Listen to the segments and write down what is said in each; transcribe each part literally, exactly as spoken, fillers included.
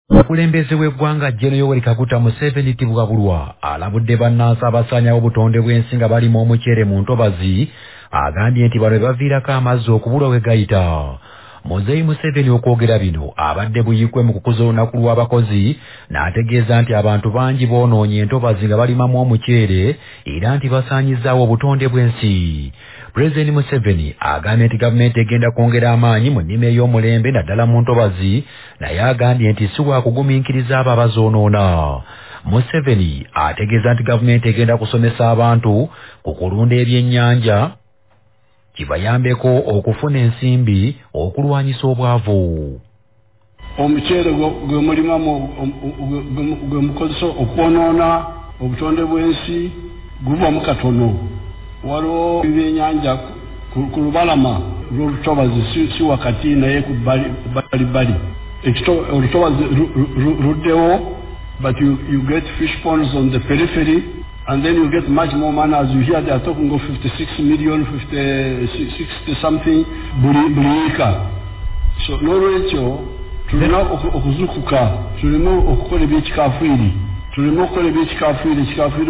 Omukulembeze w'eggwanga Gen. Yoweri Kaguta Museveni Tibwabulwa alabudde bannansi abasaanyawo obutonde bw'ensi nga balimu omuceere mu ntobazi agambye nti bano baviirako amazzi okubula we gayita. Muzeeyi Museveni okwogera bino abadde buyikwe mu kukuza olunaku lw'abakozi n'ategeeza nti abantu bangi boonoonye entobazi nga balimamu omuceere era nti basaanyizaawo obutonde bw'ensi. Pulezidenti Museveni agambye nti gavumenti egenda kwongera amaanyi mu nnima ey'omulembe naddala mu ntobazi, naye agambye nti si wa kugumiikiriza abo abazoonoona. Museveni ategeeza nti gavumenti egenda kusomesa abantu ku kulunda ebyennyanja kibayambeko okufuna ensimbi okulwanyisa obwavu. Omuceere gwe mulimamu gwe mukozesa okwonoona obutonde bw'ensi guvamu katono. Waliwo ebyennyanja ku lubalama lw'olutobazi si wakati naye ku bbalibbali. Olutobazi ruddewo, but you, you get fish ponds on the periphery, and then you get much more money. As you hear, they are talking of fifty-six million, fifty, sixty something bulika. So n'olwekyo tulina okuzukuka, tulina okukola ebyekikaafiiri, tulina okukola ebyekikaafiiri, ekikaafiiri.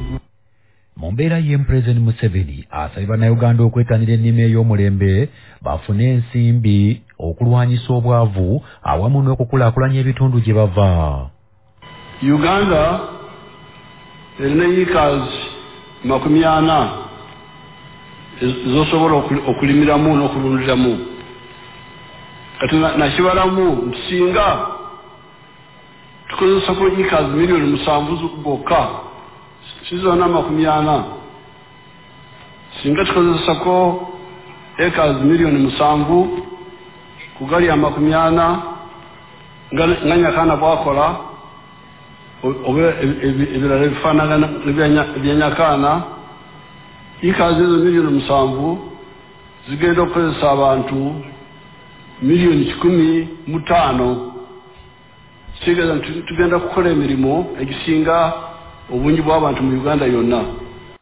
Mu mbeera ye Pulezidenti Museveni asabye bannayuganda okwetanira ennima ey'omulembe bafune ensimbi okulwanyisa obwavu awamu n'okukulaakulanya ebitundu gye bava. Uganda erina yiikazi makumi ana z'osobola okulimiramu n'okulundiramu. Kati nakibalamu singa tukozesako yiikazi miliyoni musanvu zokka, si zonna makumi ana. Singa tukozesako ekazi miliyoni musanvu kugali amakumi ana nga Nyakana bwakola oba ebirala ebifaanagana ebya Nyakana, ikazi ezo miliyoni musanvu zigenda okukozesa abantu miliyoni kikumi mu ttaano. Kitegeeza nti tugenda kukola emirimu egisinga obungi bw'abantu mu Uganda yonna.